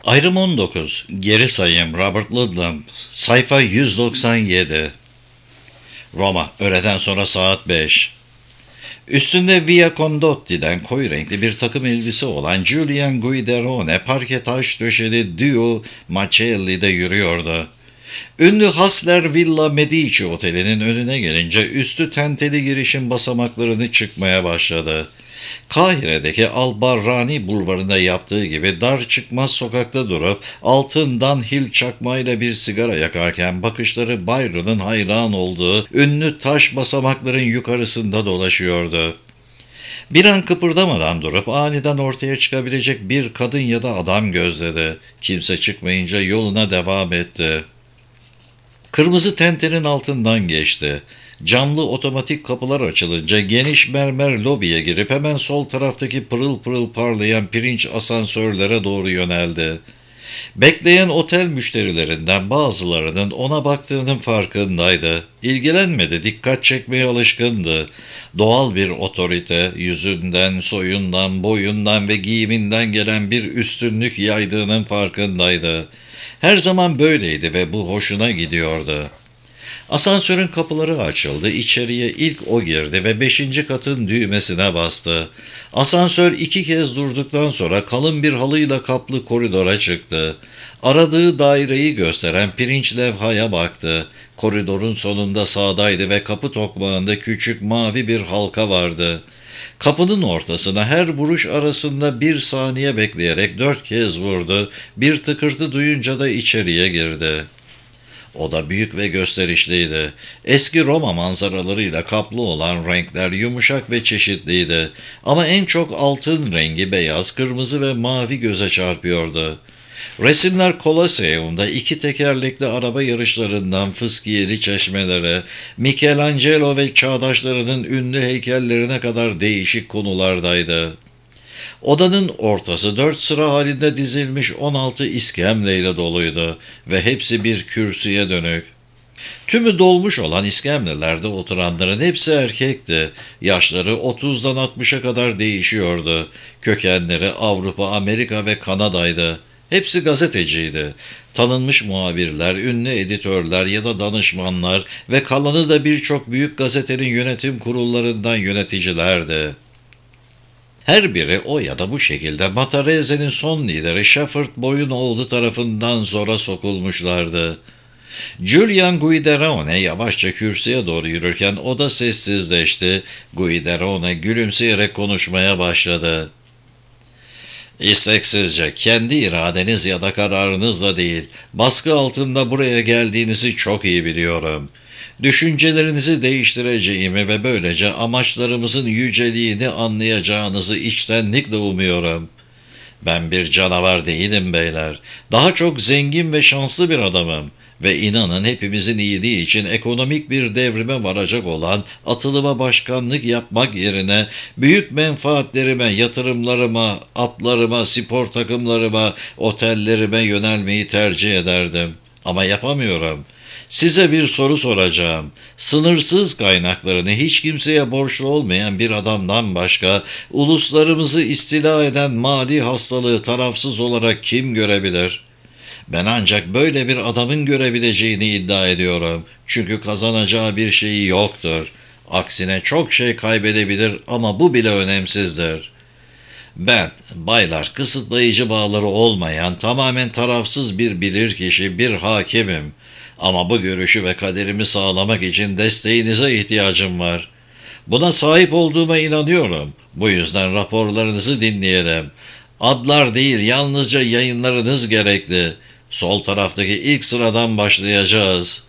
Ayrım 19. Geri sayım Robert Ludlum. Sayfa 197. Roma. Öğleden sonra saat 5. Üstünde Via Condotti'den koyu renkli bir takım elbise olan Julian Guiderone parke taş döşeli Duo Macelli'de yürüyordu. Ünlü Hasler Villa Medici otelinin önüne gelince üstü tenteli girişin basamaklarını çıkmaya başladı. Kahire'deki Al-Barrani bulvarında yaptığı gibi dar çıkmaz sokakta durup altından hil çakmayla bir sigara yakarken bakışları Byron'ın hayran olduğu ünlü taş basamakların yukarısında dolaşıyordu. Bir an kıpırdamadan durup aniden ortaya çıkabilecek bir kadın ya da adam gözledi. Kimse çıkmayınca yoluna devam etti. Kırmızı tentenin altından geçti. Camlı otomatik kapılar açılınca geniş mermer lobiye girip hemen sol taraftaki pırıl pırıl parlayan pirinç asansörlere doğru yöneldi. Bekleyen otel müşterilerinden bazılarının ona baktığının farkındaydı. İlgilenmedi, dikkat çekmeye alışkındı. Doğal bir otorite, yüzünden, soyundan, boyundan ve giyiminden gelen bir üstünlük yaydığının farkındaydı. Her zaman böyleydi ve bu hoşuna gidiyordu. Asansörün kapıları açıldı, içeriye ilk o girdi ve 5. katın düğmesine bastı. Asansör 2 kez durduktan sonra kalın bir halıyla kaplı koridora çıktı. Aradığı daireyi gösteren pirinç levhaya baktı. Koridorun sonunda sağdaydı ve kapı tokmağında küçük mavi bir halka vardı. Kapının ortasına her vuruş arasında 1 saniye bekleyerek 4 kez vurdu. Bir tıkırtı duyunca da içeriye girdi. Oda büyük ve gösterişliydi. Eski Roma manzaralarıyla kaplı olan renkler yumuşak ve çeşitliydi. Ama en çok altın rengi, beyaz, kırmızı ve mavi göze çarpıyordu. Resimler Colosseum'da 2 tekerlekli araba yarışlarından fıskiyeli çeşmelere, Michelangelo ve çağdaşlarının ünlü heykellerine kadar değişik konulardaydı. Odanın ortası 4 sıra halinde dizilmiş 16 iskemleyle doluydu ve hepsi bir kürsüye dönük. Tümü dolmuş olan iskemlelerde oturanların hepsi erkekti. Yaşları 30'dan 60'a kadar değişiyordu. Kökenleri Avrupa, Amerika ve Kanada'ydı. Hepsi gazeteciydi. Tanınmış muhabirler, ünlü editörler ya da danışmanlar ve kalanı da birçok büyük gazetenin yönetim kurullarından yöneticilerdi. Her biri o ya da bu şekilde Matarese'nin son lideri Shepherd Boy'un oğlu tarafından zora sokulmuşlardı. Julian Guiderone yavaşça kürsüye doğru yürürken o da sessizleşti. Guiderone gülümseyerek konuşmaya başladı. İsteksizce, kendi iradeniz ya da kararınızla değil, baskı altında buraya geldiğinizi çok iyi biliyorum. Düşüncelerinizi değiştireceğimi ve böylece amaçlarımızın yüceliğini anlayacağınızı içtenlikle umuyorum. Ben bir canavar değilim beyler. Daha çok zengin ve şanslı bir adamım. Ve inanın hepimizin iyiliği için ekonomik bir devrime varacak olan atılıma başkanlık yapmak yerine büyük menfaatlerime, yatırımlarıma, atlarıma, spor takımlarıma, otellerime yönelmeyi tercih ederdim. Ama yapamıyorum. Size bir soru soracağım. Sınırsız kaynaklarını hiç kimseye borçlu olmayan bir adamdan başka uluslarımızı istila eden mali hastalığı tarafsız olarak kim görebilir? Ben ancak böyle bir adamın görebileceğini iddia ediyorum. Çünkü kazanacağı bir şeyi yoktur. Aksine çok şey kaybedebilir ama bu bile önemsizdir. Ben, baylar, kısıtlayıcı bağları olmayan, tamamen tarafsız bir bilirkişi, bir hakimim. Ama bu görüşü ve kaderimi sağlamak için desteğinize ihtiyacım var. Buna sahip olduğuma inanıyorum. Bu yüzden raporlarınızı dinleyelim. Adlar değil, yalnızca yayınlarınız gerekli. Sol taraftaki ilk sıradan başlayacağız.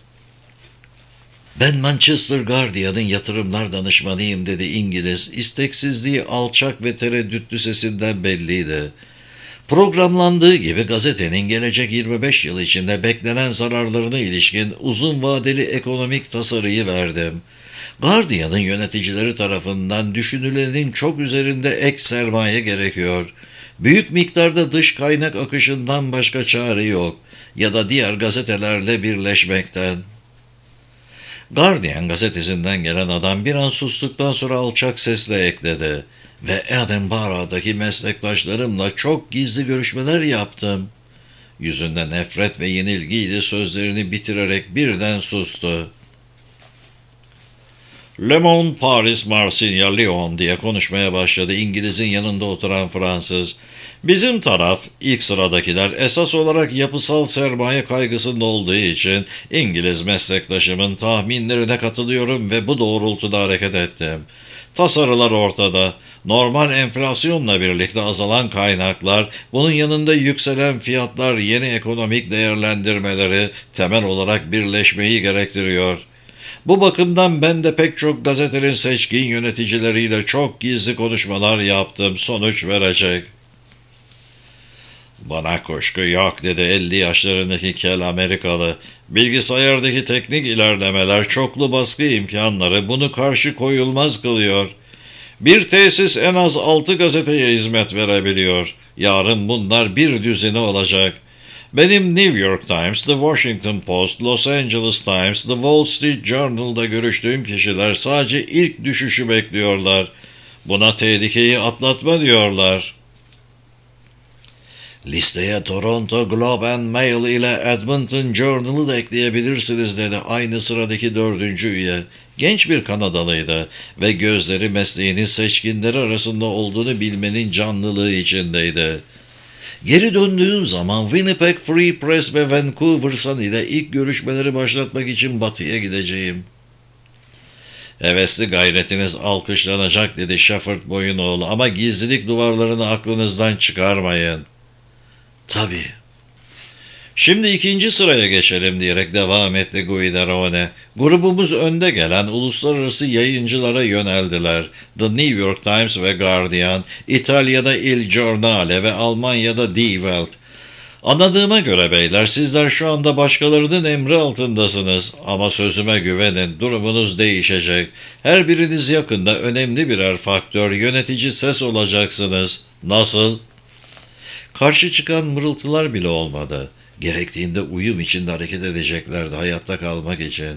Ben Manchester Guardian'ın yatırımlar danışmanıyım dedi İngiliz. İsteksizliği alçak ve tereddütlü sesinden belliydi. Programlandığı gibi gazetenin gelecek 25 yıl içinde beklenen zararlarına ilişkin uzun vadeli ekonomik tasarıyı verdim. Guardian'ın yöneticileri tarafından düşünülenin çok üzerinde ek sermaye gerekiyor. Büyük miktarda dış kaynak akışından başka çare yok ya da diğer gazetelerle birleşmekten. Guardian gazetesinden gelen adam bir an sustuktan sonra alçak sesle ekledi. Ve Edinburgh'daki meslektaşlarımla çok gizli görüşmeler yaptım. Yüzünde nefret ve yenilgiyle sözlerini bitirerek birden sustu. Le Monde, Paris, Marsilya, Lyon diye konuşmaya başladı İngiliz'in yanında oturan Fransız. Bizim taraf, ilk sıradakiler esas olarak yapısal sermaye kaygısında olduğu için İngiliz meslektaşımın tahminlerine katılıyorum ve bu doğrultuda hareket ettim. Tasarılar ortada. Normal enflasyonla birlikte azalan kaynaklar, bunun yanında yükselen fiyatlar yeni ekonomik değerlendirmeleri temel olarak birleşmeyi gerektiriyor. Bu bakımdan ben de pek çok gazetenin seçkin yöneticileriyle çok gizli konuşmalar yaptım. Sonuç verecek. Bana kuşku yok dedi 50 yaşlarındaki kel Amerikalı. Bilgisayardaki teknik ilerlemeler, çoklu baskı imkanları bunu karşı koyulmaz kılıyor. Bir tesis en az 6 gazeteye hizmet verebiliyor. Yarın bunlar bir düzine olacak. Benim New York Times, The Washington Post, Los Angeles Times, The Wall Street Journal'da görüştüğüm kişiler sadece ilk düşüşü bekliyorlar. Buna tehlikeyi atlatma diyorlar. Listeye Toronto Globe and Mail ile Edmonton Journal'ı da ekleyebilirsiniz dedi aynı sıradaki dördüncü üye. Genç bir Kanadalıydı ve gözleri mesleğinin seçkinleri arasında olduğunu bilmenin canlılığı içindeydi. Geri döndüğüm zaman Winnipeg Free Press ve Vancouver Sun ile ilk görüşmeleri başlatmak için batıya gideceğim. Hevesli gayretiniz alkışlanacak dedi Shepherd Boyunoğlu ama gizlilik duvarlarını aklınızdan çıkarmayın. Tabii. Şimdi ikinci sıraya geçelim diyerek devam etti Guidarone. Grubumuz önde gelen uluslararası yayıncılara yöneldiler. The New York Times ve Guardian, İtalya'da Il Giornale ve Almanya'da Die Welt. Anladığıma göre beyler sizler şu anda başkalarının emri altındasınız ama sözüme güvenin durumunuz değişecek. Her biriniz yakında önemli birer faktör, yönetici ses olacaksınız. Nasıl? Karşı çıkan mırıltılar bile olmadı. Gerektiğinde uyum içinde hareket edeceklerdi hayatta kalmak için.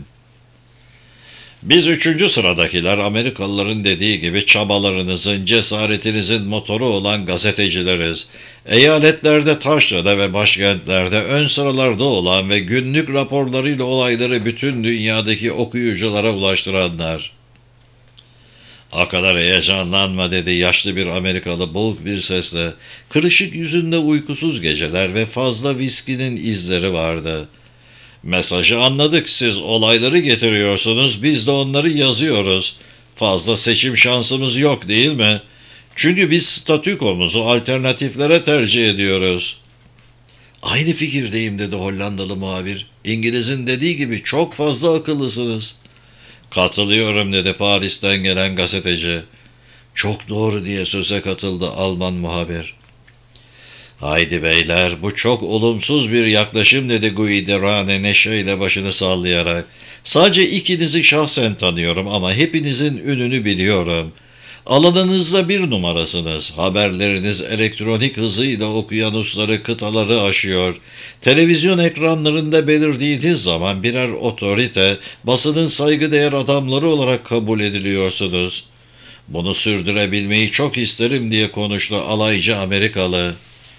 Biz üçüncü sıradakiler Amerikalıların dediği gibi çabalarınızın, cesaretinizin motoru olan gazetecileriz. Eyaletlerde, taşrada ve başkentlerde ön sıralarda olan ve günlük raporlarıyla olayları bütün dünyadaki okuyuculara ulaştıranlar. O kadar heyecanlanma dedi yaşlı bir Amerikalı boğuk bir sesle. Kırışık yüzünde uykusuz geceler ve fazla viskinin izleri vardı. Mesajı anladık, siz olayları getiriyorsunuz, biz de onları yazıyoruz. Fazla seçim şansımız yok değil mi? Çünkü biz statükomuzu alternatiflere tercih ediyoruz. Aynı fikirdeyim dedi Hollandalı muhabir. İngiliz'in dediği gibi çok fazla akıllısınız. Katılıyorum dedi Paris'ten gelen gazeteci. Çok doğru diye söze katıldı Alman muhabir. Haydi beyler bu çok olumsuz bir yaklaşım dedi Guidarone neşeyle başını sallayarak. Sadece ikinizi şahsen tanıyorum ama hepinizin ününü biliyorum. Alanınızda bir numarasınız. Haberleriniz elektronik hızıyla okyanusları, kıtaları aşıyor. Televizyon ekranlarında belirdiğiniz zaman birer otorite, basının saygıdeğer adamları olarak kabul ediliyorsunuz. Bunu sürdürebilmeyi çok isterim diye konuştu alaycı Amerikalı.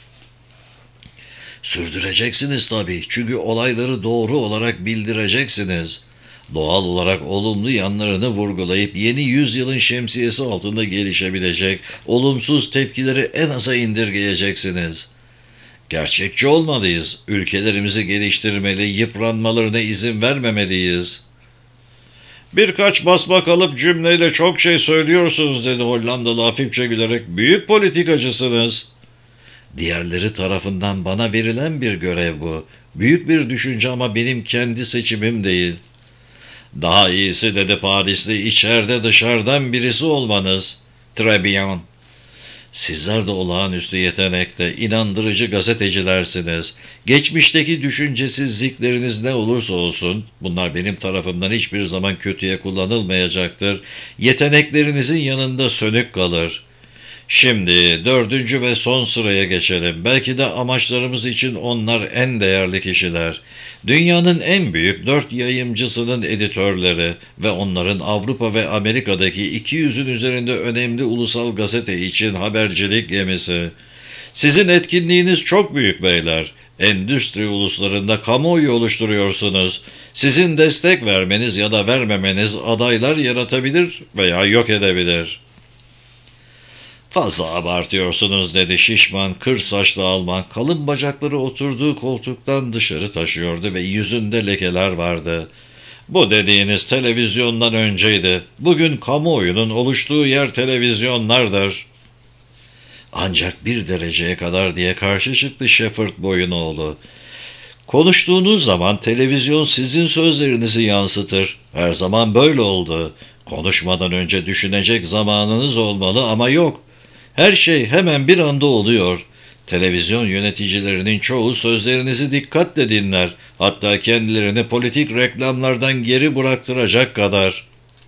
Sürdüreceksiniz tabii çünkü olayları doğru olarak bildireceksiniz. Doğal olarak olumlu yanlarını vurgulayıp yeni yüzyılın şemsiyesi altında gelişebilecek olumsuz tepkileri en aza indirgeyeceksiniz. Gerçekçi olmalıyız, ülkelerimizi geliştirmeli, yıpranmalarına izin vermemeliyiz. Birkaç basmak alıp cümleyle çok şey söylüyorsunuz dedi Hollandalı hafifçe gülerek. Büyük politikacısınız. Diğerleri tarafından bana verilen bir görev bu. Büyük bir düşünce ama benim kendi seçimim değil. Daha iyisi dedi Parisli içeride dışarıdan birisi olmanız. Très bien. Sizler de olağanüstü yetenekte, inandırıcı gazetecilersiniz. Geçmişteki düşüncesizlikleriniz ne olursa olsun, bunlar benim tarafımdan hiçbir zaman kötüye kullanılmayacaktır. Yeteneklerinizin yanında sönük kalır. Şimdi dördüncü ve son sıraya geçelim. Belki de amaçlarımız için onlar en değerli kişiler. Dünyanın en büyük 4 yayımcısının editörleri ve onların Avrupa ve Amerika'daki 200'ün üzerinde önemli ulusal gazete için habercilik gemisi. Sizin etkinliğiniz çok büyük beyler. Endüstri uluslarında kamuoyu oluşturuyorsunuz. Sizin destek vermeniz ya da vermemeniz adaylar yaratabilir veya yok edebilir. Fazla abartıyorsunuz dedi şişman, kır saçlı Alman. Kalın bacakları oturduğu koltuktan dışarı taşıyordu ve yüzünde lekeler vardı. Bu dediğiniz televizyondan önceydi. Bugün kamuoyunun oluştuğu yer televizyonlardır. Ancak bir dereceye kadar diye karşı çıktı Shepherd Boyunoğlu. Konuştuğunuz zaman televizyon sizin sözlerinizi yansıtır. Her zaman böyle oldu. Konuşmadan önce düşünecek zamanınız olmalı ama yok. Her şey hemen bir anda oluyor. Televizyon yöneticilerinin çoğu sözlerinizi dikkatle dinler. Hatta kendilerini politik reklamlardan geri bıraktıracak kadar.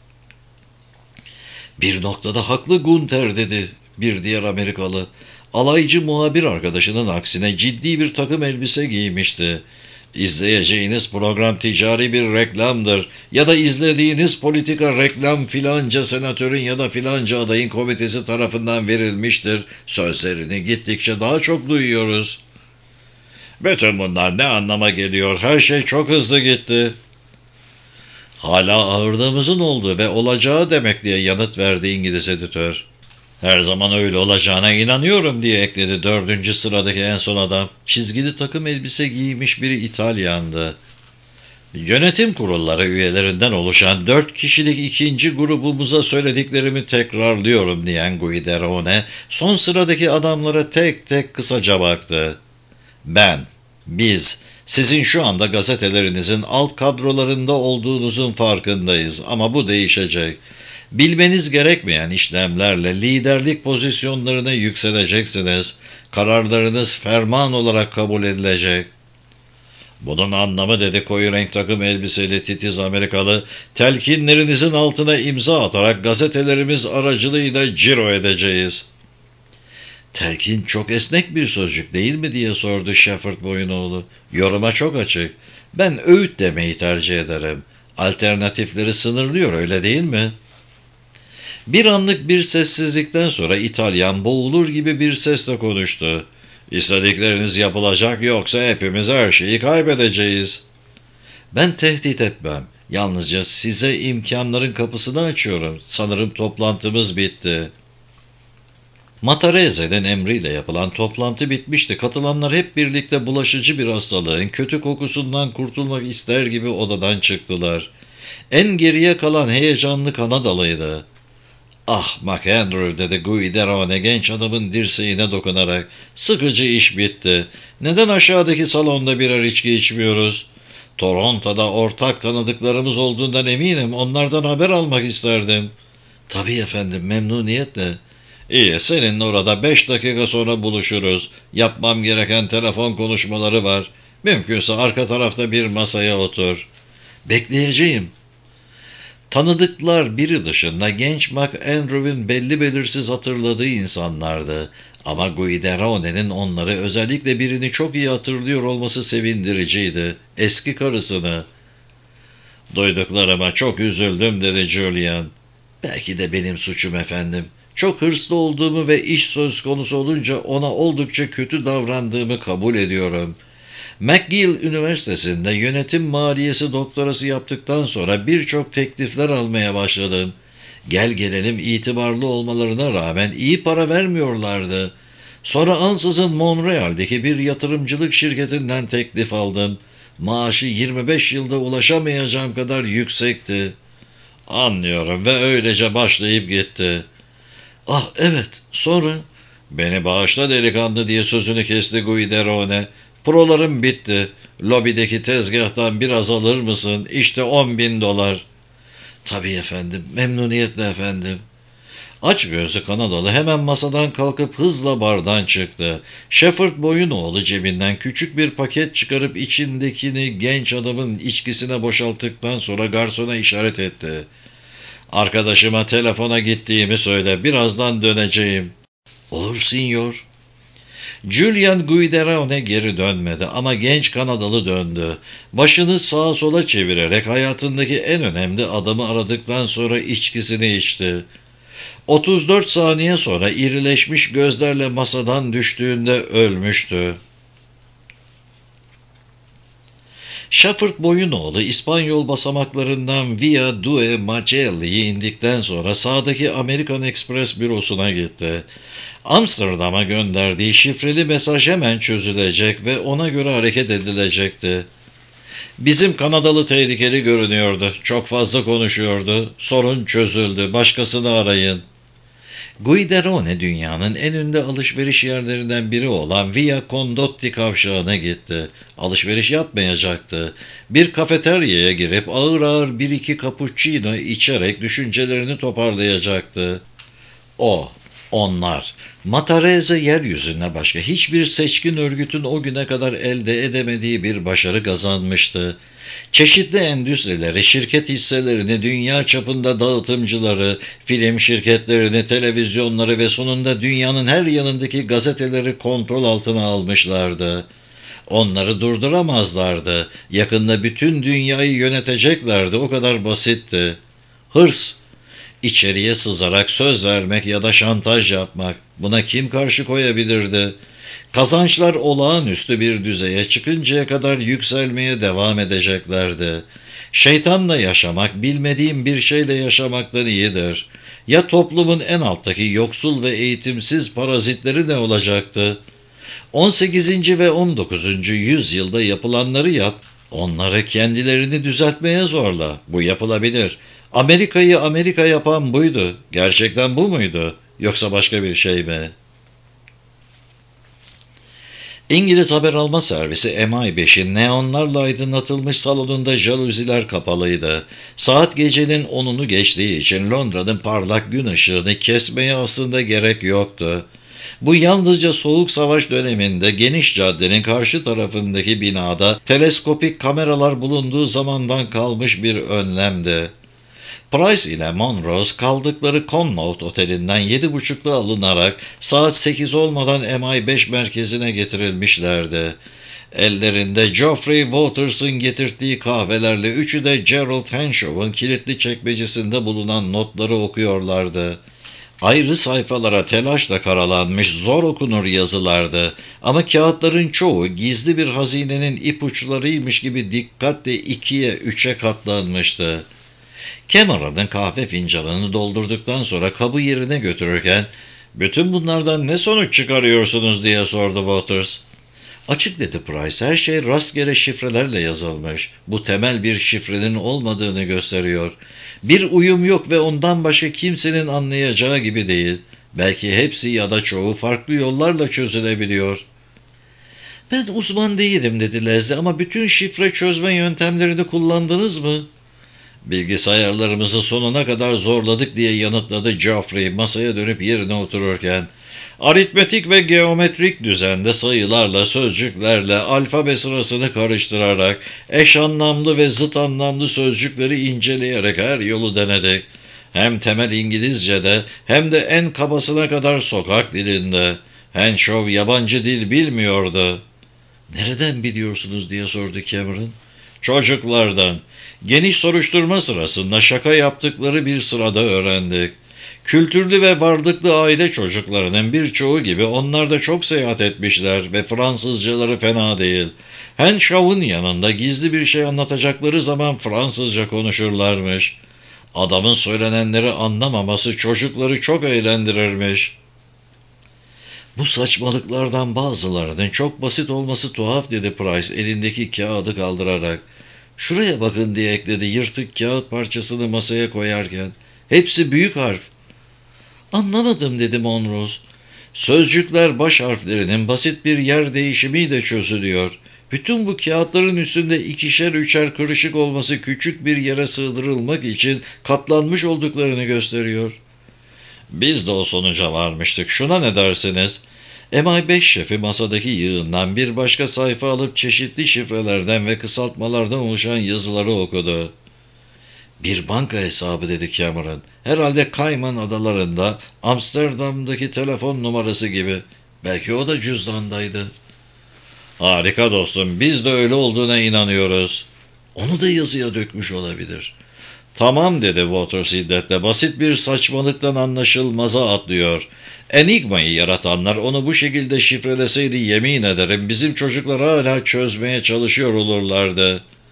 Bir noktada haklı Gunther dedi bir diğer Amerikalı. Alaycı muhabir arkadaşının aksine ciddi bir takım elbise giymişti. İzleyeceğiniz program ticari bir reklamdır ya da izlediğiniz politika reklam filanca senatörün ya da filanca adayın komitesi tarafından verilmiştir. Sözlerini gittikçe daha çok duyuyoruz. Bütün bunlar ne anlama geliyor? Her şey çok hızlı gitti. Hala ağırdığımızın olduğu ve olacağı demek diye yanıt verdi İngiliz editör. Her zaman öyle olacağına inanıyorum diye ekledi dördüncü sıradaki en son adam. Çizgili takım elbise giymiş biri İtalyandı. Yönetim kurulları üyelerinden oluşan 4 kişilik ikinci grubumuza söylediklerimi tekrarlıyorum diyen Guiderone son sıradaki adamlara tek tek kısaca baktı. Biz, sizin şu anda gazetelerinizin alt kadrolarında olduğunuzun farkındayız ama bu değişecek. Bilmeniz gerekmeyen işlemlerle liderlik pozisyonlarına yükseleceksiniz. Kararlarınız ferman olarak kabul edilecek. Bunun anlamı dedi koyu renk takım elbiseli titiz Amerikalı, telkinlerinizin altına imza atarak gazetelerimiz aracılığıyla ciro edeceğiz. Telkin çok esnek bir sözcük değil mi diye sordu Shepherd Boyunoğlu. Yoruma çok açık. Ben öğüt demeyi tercih ederim. Alternatifleri sınırlıyor öyle değil mi? Bir anlık bir sessizlikten sonra İtalyan boğulur gibi bir sesle konuştu. İstedikleriniz yapılacak yoksa hepimiz her şeyi kaybedeceğiz. Ben tehdit etmem. Yalnızca size imkanların kapısını açıyorum. Sanırım toplantımız bitti. Matarese'nin emriyle yapılan toplantı bitmişti. Katılanlar hep birlikte bulaşıcı bir hastalığın kötü kokusundan kurtulmak ister gibi odadan çıktılar. En geriye kalan heyecanlı Kanadalıydı. Ah McAndrew dedi Guiderone genç adamın dirseğine dokunarak. Sıkıcı iş bitti. Neden aşağıdaki salonda birer içki içmiyoruz? Toronto'da ortak tanıdıklarımız olduğundan eminim. Onlardan haber almak isterdim. Tabii efendim memnuniyetle. İyi seninle orada 5 dakika sonra buluşuruz. Yapmam gereken telefon konuşmaları var. Mümkünse arka tarafta bir masaya otur. Bekleyeceğim. Tanıdıklar biri dışında genç McAndrew'in belli belirsiz hatırladığı insanlardı. Ama Guiderone'nin onları özellikle birini çok iyi hatırlıyor olması sevindiriciydi. Eski karısını. Duyduklarıma çok üzüldüm dedi Julian. Belki de benim suçum efendim. Çok hırslı olduğumu ve iş söz konusu olunca ona oldukça kötü davrandığımı kabul ediyorum. McGill Üniversitesi'nde yönetim maliyesi doktorası yaptıktan sonra birçok teklifler almaya başladım. Gel gelelim itibarlı olmalarına rağmen iyi para vermiyorlardı. Sonra ansızın Montreal'deki bir yatırımcılık şirketinden teklif aldım. Maaşı 25 yılda ulaşamayacağım kadar yüksekti. Anlıyorum ve öylece başlayıp gitti. Ah evet sonra beni bağışla delikanlı diye sözünü kesti Guiderone. Prolarım bitti. Lobideki tezgahtan biraz alır mısın? İşte $10.000. Tabii efendim memnuniyetle efendim. Aç gözlü Kanadalı hemen masadan kalkıp hızla bardan çıktı. Shepherd Boyunoğlu cebinden küçük bir paket çıkarıp içindekini genç adamın içkisine boşalttıktan sonra garsona işaret etti. Arkadaşıma telefona gittiğimi söyle. Birazdan döneceğim. Olur sinyor. Julian Guiderone geri dönmedi ama genç Kanadalı döndü. Başını sağa sola çevirerek hayatındaki en önemli adamı aradıktan sonra içkisini içti. 34 saniye sonra irileşmiş gözlerle masadan düştüğünde ölmüştü. Shepard Boyunoğlu İspanyol basamaklarından Via Due Magellan'ı indikten sonra sağdaki American Express bürosuna gitti. Amsterdam'a gönderdiği şifreli mesaj hemen çözülecek ve ona göre hareket edilecekti. Bizim Kanadalı tehlikeli görünüyordu. Çok fazla konuşuyordu. Sorun çözüldü. Başkasını arayın. Guiderone dünyanın en ünlü alışveriş yerlerinden biri olan Via Condotti kavşağına gitti. Alışveriş yapmayacaktı. Bir kafeteryaya girip ağır ağır bir iki cappuccino içerek düşüncelerini toparlayacaktı. Onlar, Matarese yeryüzüne başka hiçbir seçkin örgütün o güne kadar elde edemediği bir başarı kazanmıştı. Çeşitli endüstrileri, şirket hisselerini, dünya çapında dağıtımcıları, film şirketlerini, televizyonları ve sonunda dünyanın her yanındaki gazeteleri kontrol altına almışlardı. Onları durduramazlardı. Yakında bütün dünyayı yöneteceklerdi. O kadar basitti. Hırs, İçeriye sızarak söz vermek ya da şantaj yapmak. Buna kim karşı koyabilirdi? Kazançlar olağanüstü bir düzeye çıkıncaya kadar yükselmeye devam edeceklerdi. Şeytanla yaşamak, bilmediğim bir şeyle yaşamaktan iyidir. Ya toplumun en alttaki yoksul ve eğitimsiz parazitleri ne olacaktı? 18. ve 19. yüzyılda yapılanları yap, onları kendilerini düzeltmeye zorla. Bu yapılabilir. Amerika'yı Amerika yapan buydu. Gerçekten bu muydu? Yoksa başka bir şey mi? İngiliz haber alma servisi MI5'in neonlarla aydınlatılmış salonunda jaluziler kapalıydı. Saat gecenin 10'unu geçtiği için Londra'nın parlak gün ışığını kesmeye aslında gerek yoktu. Bu yalnızca Soğuk Savaş döneminde geniş caddenin karşı tarafındaki binada teleskopik kameralar bulunduğu zamandan kalmış bir önlemdi. Price ile Monrose kaldıkları Connaught Oteli'nden 7.30'da alınarak saat 8 olmadan MI5 merkezine getirilmişlerdi. Ellerinde Geoffrey Waters'ın getirdiği kahvelerle üçü de Gerald Henshaw'ın kilitli çekmecesinde bulunan notları okuyorlardı. Ayrı sayfalara telaşla karalanmış zor okunur yazılardı ama kağıtların çoğu gizli bir hazinenin ipuçlarıymış gibi dikkatle 2'ye 3'e katlanmıştı. Cameron'ın kahve fincanını doldurduktan sonra kabı yerine götürürken ''Bütün bunlardan ne sonuç çıkarıyorsunuz?'' diye sordu Waters. ''Açık'' dedi Price, ''her şey rastgele şifrelerle yazılmış. Bu temel bir şifrenin olmadığını gösteriyor. Bir uyum yok ve ondan başka kimsenin anlayacağı gibi değil. Belki hepsi ya da çoğu farklı yollarla çözülebiliyor.'' ''Ben uzman değilim'' dedi Leslie, ''ama bütün şifre çözme yöntemlerini kullandınız mı?'' ''Bilgisayarlarımızı sonuna kadar zorladık'' diye yanıtladı Geoffrey masaya dönüp yerine otururken. ''Aritmetik ve geometrik düzende sayılarla, sözcüklerle, alfabe sırasını karıştırarak, eş anlamlı ve zıt anlamlı sözcükleri inceleyerek her yolu denedik. Hem temel İngilizce'de hem de en kabasına kadar sokak dilinde. Henshaw yabancı dil bilmiyordu.'' ''Nereden biliyorsunuz?'' diye sordu Cameron. ''Çocuklardan. Geniş soruşturma sırasında şaka yaptıkları bir sırada öğrendik. Kültürlü ve varlıklı aile çocuklarının birçoğu gibi onlar da çok seyahat etmişler ve Fransızcaları fena değil. Henshaw'ın yanında gizli bir şey anlatacakları zaman Fransızca konuşurlarmış. Adamın söylenenleri anlamaması çocukları çok eğlendirirmiş. ''Bu saçmalıklardan bazılarının çok basit olması tuhaf'' dedi Price elindeki kağıdı kaldırarak. ''Şuraya bakın'' diye ekledi yırtık kağıt parçasını masaya koyarken. ''Hepsi büyük harf.'' ''Anlamadım'' dedi Monrose. ''Sözcükler baş harflerinin basit bir yer değişimiyle çözülüyor. Bütün bu kağıtların üstünde ikişer üçer kırışık olması küçük bir yere sığdırılmak için katlanmış olduklarını gösteriyor.'' ''Biz de o sonuca varmıştık. Şuna ne dersiniz?'' MI5 şefi masadaki yığından bir başka sayfa alıp çeşitli şifrelerden ve kısaltmalardan oluşan yazıları okudu. ''Bir banka hesabı'' dedi Cameron. ''Herhalde Cayman Adaları'nda, Amsterdam'daki telefon numarası gibi. Belki o da cüzdandaydı.'' ''Harika dostum, biz de öyle olduğuna inanıyoruz.'' ''Onu da yazıya dökmüş olabilir.'' ''Tamam'' dedi Waters hiddetle, ''basit bir saçmalıktan anlaşılmaza atlıyor. Enigmayı yaratanlar onu bu şekilde şifreleseydi yemin ederim bizim çocuklar hala çözmeye çalışıyor olurlardı.''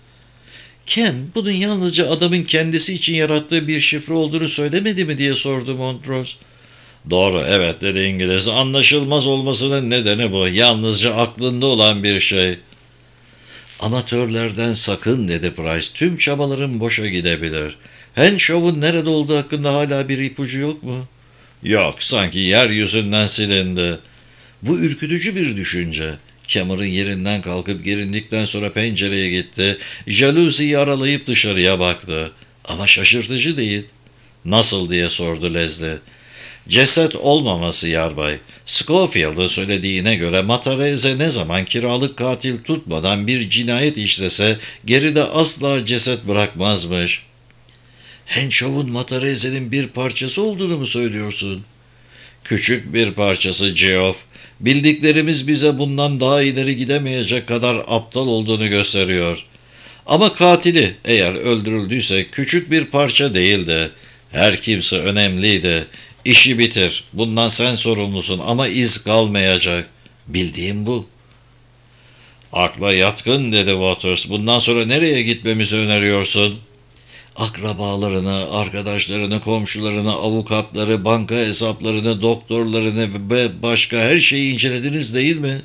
Kem, bunun yalnızca adamın kendisi için yarattığı bir şifre olduğunu söylemedi mi diye sordu Montrose. Doğru, evet dedi İngiliz. Anlaşılmaz olmasının nedeni bu. Yalnızca aklında olan bir şey. Amatörlerden sakın dedi Price. Tüm çabaların boşa gidebilir. Henshaw'un nerede olduğu hakkında hala bir ipucu yok mu? Yok, sanki yeryüzünden silindi. Bu ürkütücü bir düşünce. Cameron yerinden kalkıp gerindikten sonra pencereye gitti. Jaluziyi aralayıp dışarıya baktı. Ama şaşırtıcı değil. Nasıl diye sordu Leslie. Ceset olmaması yarbay. Schofield'ın söylediğine göre Matarese ne zaman kiralık katil tutmadan bir cinayet işlese geride asla ceset bırakmazmış. Henshaw'un Matarese'nin bir parçası olduğunu mu söylüyorsun? Küçük bir parçası Geoff. Bildiklerimiz bize bundan daha ileri gidemeyecek kadar aptal olduğunu gösteriyor. Ama katili eğer öldürüldüyse küçük bir parça değildi. Her kimse önemliydi. İşi bitir. Bundan sen sorumlusun ama iz kalmayacak. Bildiğim bu. Akla yatkın dedi Waters. Bundan sonra nereye gitmemizi öneriyorsun? Akrabalarını, arkadaşlarını, komşularını, avukatları, banka hesaplarını, doktorlarını ve başka her şeyi incelediniz değil mi?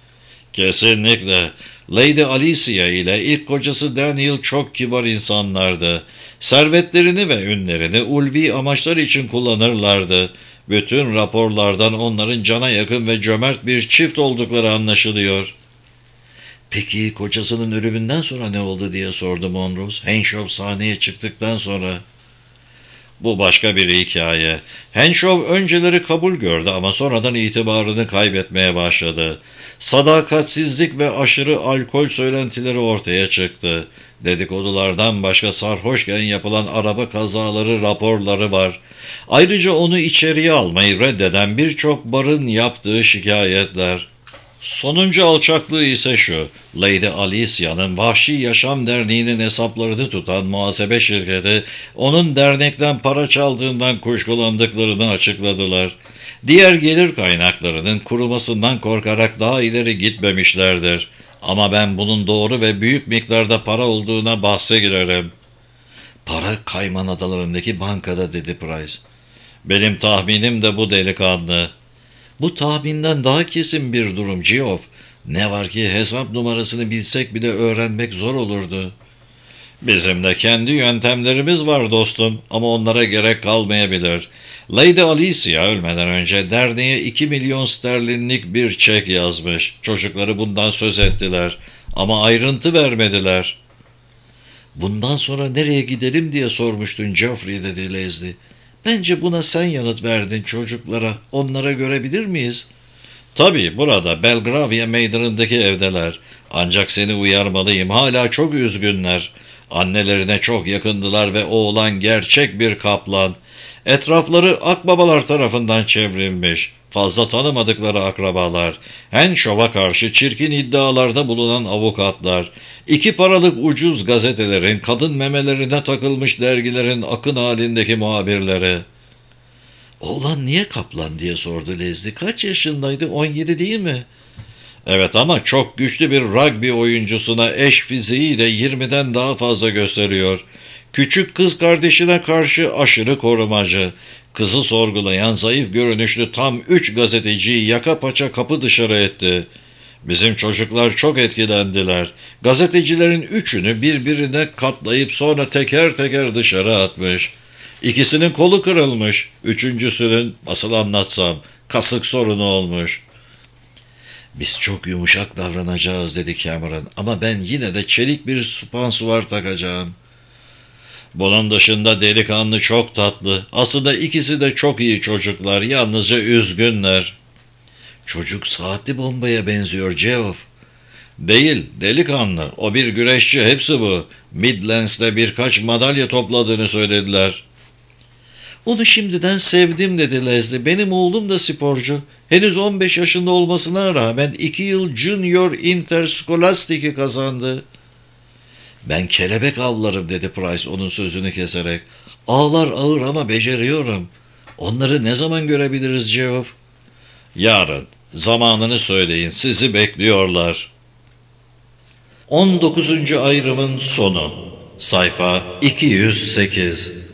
Kesinlikle. Lady Alicia ile ilk kocası Daniel çok kibar insanlardı. Servetlerini ve ünlerini ulvi amaçlar için kullanırlardı. Bütün raporlardan onların cana yakın ve cömert bir çift oldukları anlaşılıyor. Peki kocasının ölümünden sonra ne oldu diye sordu Monrose. Henshaw sahneye çıktıktan sonra. Bu başka bir hikaye. Henshaw önceleri kabul gördü ama sonradan itibarını kaybetmeye başladı. Sadakatsizlik ve aşırı alkol söylentileri ortaya çıktı. Dedikodulardan başka sarhoşken yapılan araba kazaları raporları var. Ayrıca onu içeriye almayı reddeden birçok barın yaptığı şikayetler. Sonuncu alçaklığı ise şu: Lady Alicia'nın Vahşi Yaşam Derneği'nin hesaplarını tutan muhasebe şirketi onun dernekten para çaldığından kuşkulandıklarını açıkladılar. Diğer gelir kaynaklarının kurumasından korkarak daha ileri gitmemişlerdir. Ama ben bunun doğru ve büyük miktarda para olduğuna bahse girerim. Para Kayman Adaları'ndaki bankada dedi Price. Benim tahminim de bu delikanlı. Bu tahminden daha kesin bir durum Geoff. Ne var ki hesap numarasını bilsek bile öğrenmek zor olurdu. Bizim de kendi yöntemlerimiz var dostum ama onlara gerek kalmayabilir. Lady Alicia ölmeden önce derneğe 2 milyon sterlinlik bir çek yazmış. Çocukları bundan söz ettiler ama ayrıntı vermediler. Bundan sonra nereye gidelim diye sormuştun Geoffrey dedi Leslie. Bence buna sen yanıt verdin çocuklara. Onlara görebilir miyiz? Tabii burada Belgravia meydanındaki evdeler. Ancak seni uyarmalıyım. Hala çok üzgünler. Annelerine çok yakındılar ve oğlan gerçek bir kaplan. Etrafları akbabalar tarafından çevrilmiş. Fazla tanımadıkları akrabalar. Henshaw'a karşı çirkin iddialarda bulunan avukatlar. 2 paralık ucuz gazetelerin, kadın memelerine takılmış dergilerin akın halindeki muhabirleri. Oğlan niye kaplan diye sordu Leslie. Kaç yaşındaydı? 17 değil mi? Evet ama çok güçlü bir rugby oyuncusuna eş fiziğiyle 20'den daha fazla gösteriyor. Küçük kız kardeşine karşı aşırı korumacı. Kızı sorgulayan zayıf görünüşlü tam 3 gazeteciyi yaka paça kapı dışarı etti. Bizim çocuklar çok etkilendiler. Gazetecilerin 3'ünü birbirine katlayıp sonra teker teker dışarı atmış. 2'sinin kolu kırılmış. 3.'sünün nasıl anlatsam kasık sorunu olmuş. Biz çok yumuşak davranacağız dedi Cameron ama ben yine de çelik bir süspansuvar takacağım. Bunun dışında delikanlı çok tatlı. Aslında ikisi de çok iyi çocuklar. Yalnızca üzgünler. Çocuk saatli bombaya benziyor Geoff. Değil, delikanlı. O bir güreşçi, hepsi bu. Midlands'te birkaç madalya topladığını söylediler. Onu şimdiden sevdim dedi Leslie. Benim oğlum da sporcu. Henüz 15 yaşında olmasına rağmen 2 yıl Junior Interscholastic'i kazandı. Ben kelebek avlarım dedi Price onun sözünü keserek. Ağlar ağır ama beceriyorum. Onları ne zaman görebiliriz Geoff? Yarın. Zamanını söyleyin. Sizi bekliyorlar. 19. ayrımın sonu. Sayfa 208.